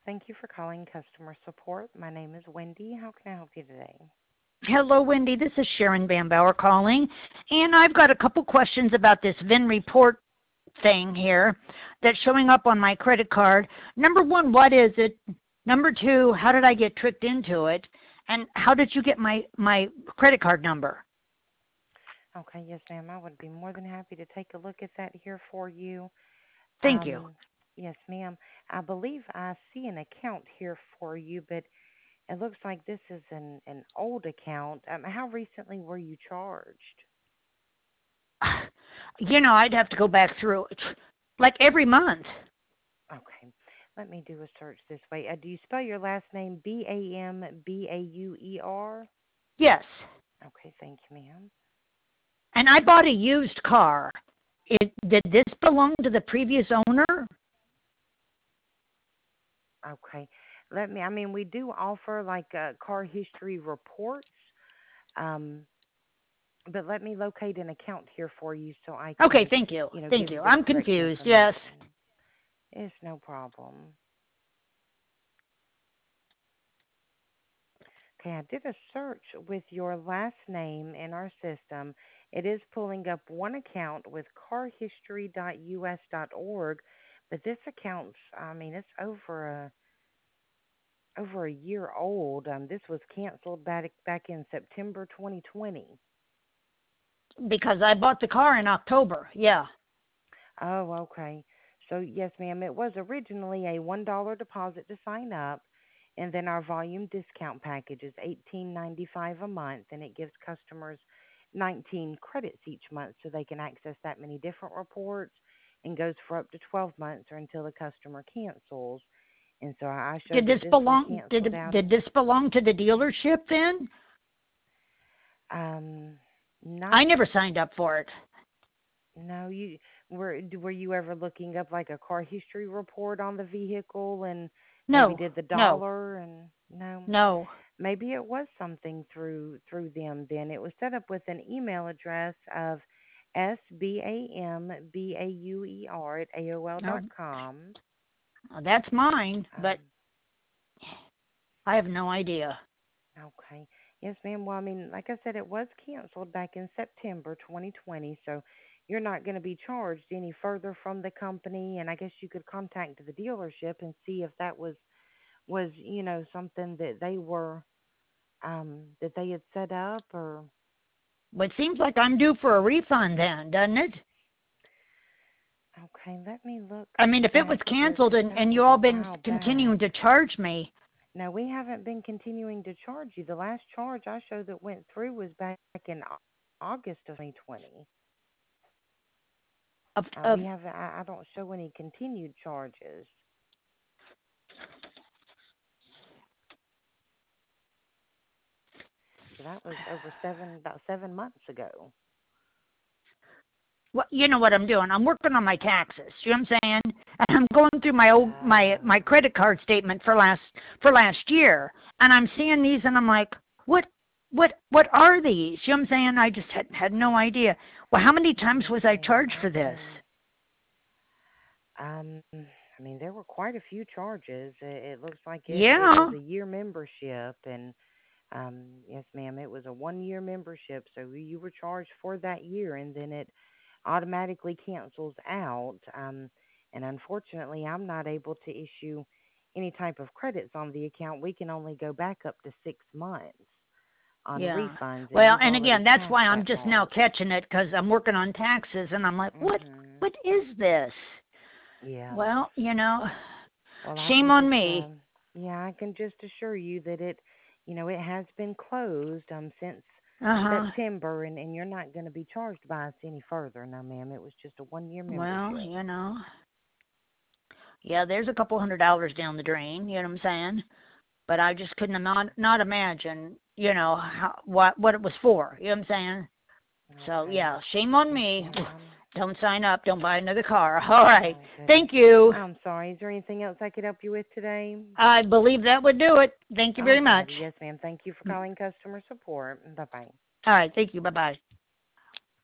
Thank you for calling customer support. My name is Wendy. How can I help you today? Hello, Wendy. This is Sharon Bambauer calling, and I've got a couple questions about this VIN report thing here that's showing up on my credit card. Number one, what is it? Number two, how did I get tricked into it? And how did you get my credit card number? Okay, yes, ma'am. I would be more than happy to take a look at that here for you. Thank you. Um, yes, ma'am. I believe I see an account here for you, but it looks like this is an old account. How recently were you charged? I'd have to go back through it like every month. Okay, let me do a search this way. Do you spell your last name Bambauer? Yes. Okay, thank you, ma'am. And I bought a used car. Did this belong to the previous owner? Okay. I mean, we do offer like car history reports, um, but let me locate an account here for you so I Okay, can, thank you. give Thank you you. the I'm correct confused. Yes. information. It's no problem. Okay, I did a search with your last name in our system. It is pulling up one account with carhistory.us.org, but this account's, I mean, it's over a year old. This was canceled back in September 2020. Because I bought the car in October. Yeah. Oh, okay. So yes, ma'am, it was originally a $1 deposit to sign up, and then our volume discount package is $18.95 a month, and it gives customers 19 credits each month so they can access that many different reports, and goes for up to 12 months or until the customer cancels. And so I showed Did that this this one belong canceled did out did in this belong to the dealership then? um not I never signed up for it. no, were you ever looking up like a car history report on the vehicle and maybe No. did the No. dollar and no, No. maybe it was something through them then. It was set up with an email address of SBAMBAUER at AOL No. dot com. That's mine, but Um, I have no idea. okay. Yes, ma'am. Well, I mean, like I said, it was canceled back in September 2020, so you're not going to be charged any further from the company. And I guess you could contact the dealership and see if that was something that they were that they had set up or. But it seems like I'm due for a refund then, doesn't it? Okay, let me look I mean, if it was back here canceled because that and was you a all been while back. continuing to charge me No, we haven't been continuing to charge you. The last charge I showed that went through was back in August of 2020. of We haven't. I don't show any continued charges. So that was about 7 months ago. well, you know what I'm doing? I'm working on my taxes. You know what I'm saying? And I'm going through my old my Oh, credit card statement for last year, and I'm seeing these, and I'm like, what are these? You know what I'm saying? I just had no idea. Well, how many times yes, was I ma'am. charged I for this? can. I mean, there were quite a few charges. It looks like it was Yeah. a year membership, and yes, ma'am, it was a 1 year membership. So you were charged for that year, and then it automatically cancels out. And unfortunately, I'm not able to issue any type of credits on the account. We can only go back up to 6 months on Yeah. refunds, and Well, you've and already again, that's passed why I'm that just now mark. catching it because I'm working on taxes, and I'm like, Mhm. what is this? Yeah. Well, Well, I shame can on just me. yeah, I can just assure you that it has been closed since Uh huh. September, and you're not going to be charged by us any further. No, ma'am. It was just a 1 year Well, membership. yeah, there's a couple $100 down the drain. You know what I'm saying? But I just couldn't not imagine, what it was for. You know what I'm saying? So Okay. yeah, shame on Yes, me. ma'am. I'm Don't sign up. Don't buy another car. All right. oh goodness. Thank you. I'm sorry. Is there anything else I could help you with today? I believe that would do it. Thank you very much. Alrighty. Yes, ma'am. Thank you for calling customer support. Bye bye. All right. Thank you. Bye bye.